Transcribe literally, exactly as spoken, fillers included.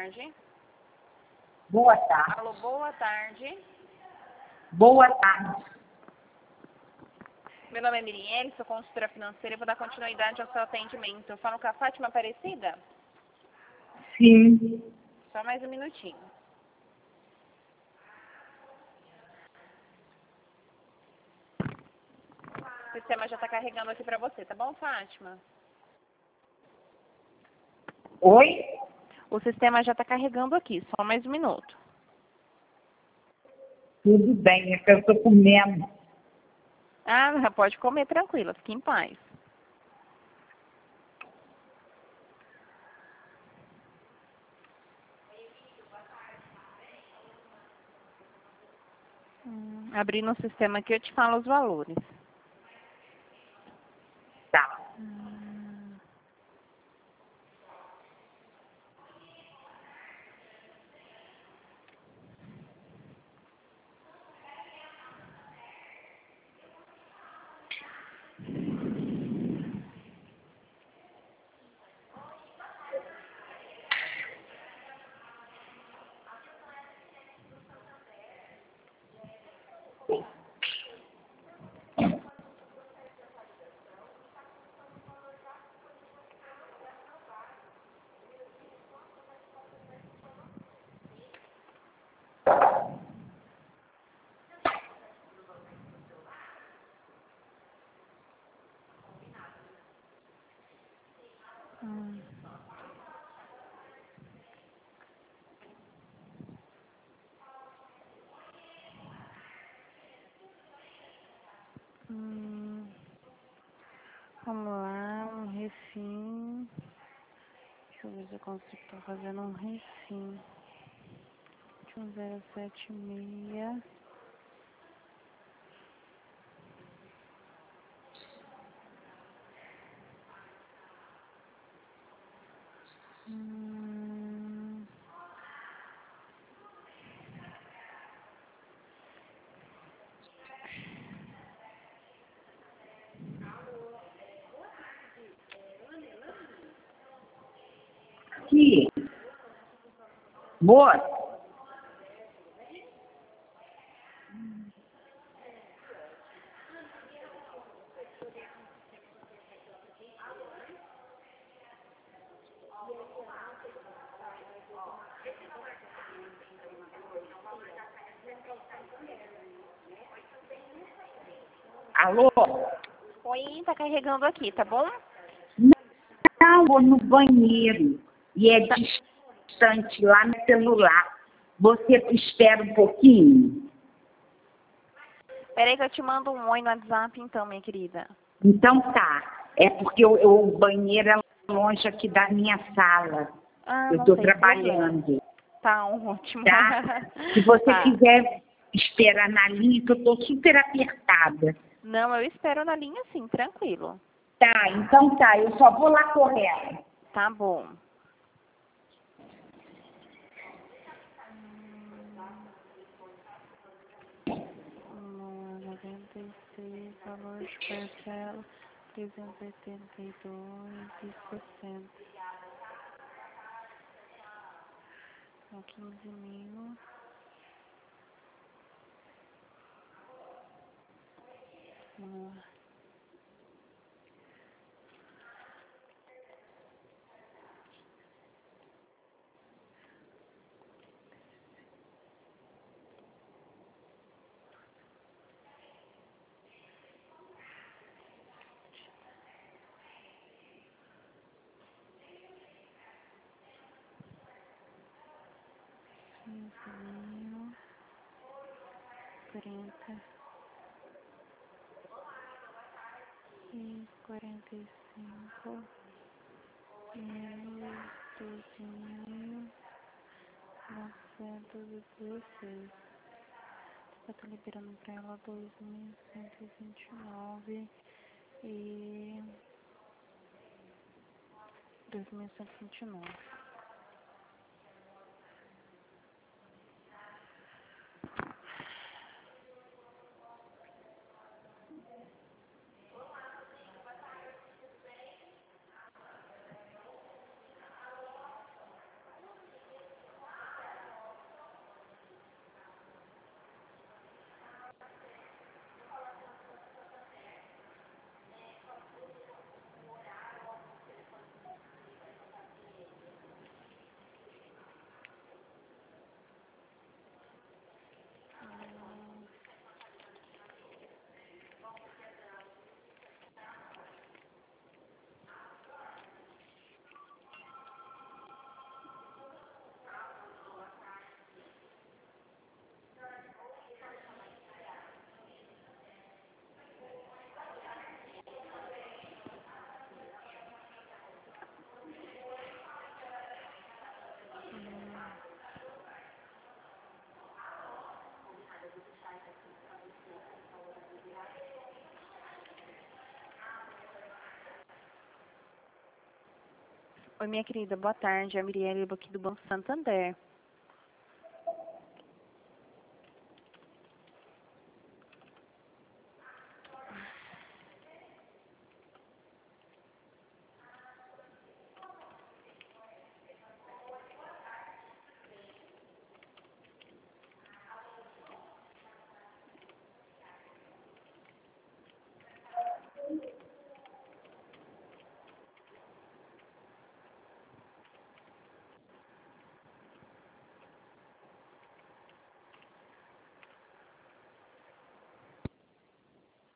tarde. Boa tarde. Alô, boa tarde. Boa tarde. Meu nome é Mirielle, sou consultora financeira e vou dar continuidade ao seu atendimento. Eu falo com a Fátima Aparecida? Sim. Só mais um minutinho. O sistema já está carregando aqui para você, tá bom, Fátima? Oi? O sistema já está carregando aqui, só mais um minuto. Tudo bem, é que eu estou comendo. Ah, pode comer tranquila, fique em paz. Hum, abrindo o sistema aqui, eu te falo os valores. Tá. Hum. Hum. Hum. Vamos lá, um refim. Deixa eu ver se eu consigo estar fazendo um refim. De um zero sete seis. Hum. Aqui. Moça. Alô? Oi, tá carregando aqui, tá bom? Não, vou no banheiro. E é distante lá no celular. Você espera um pouquinho? Peraí que eu te mando um oi no WhatsApp então, minha querida. Então tá. É porque eu, eu- o banheiro é longe aqui da minha sala. Ah, Eu não estou tem problema. trabalhando. Tá ótimo. Tá? Se você Tá. quiser esperar na linha, que eu estou super apertada. Não, eu espero na linha sim, tranquilo. Tá, então tá. Eu só vou lá correndo. Tá bom. Hum, noventa e seis, valor de parcela, trezentos e oitenta e dois e sessenta. São quinze mil. Vamos lá. quinze mil. quarenta. E quarenta e cinco. Menos doze mil. novecentos e dezesseis. Eu tô liberando pra ela dois mil cento e vinte e nove e dois mil cento e vinte e nove. Oi, minha querida, boa tarde. É a Mirielle aqui do Banco Santander.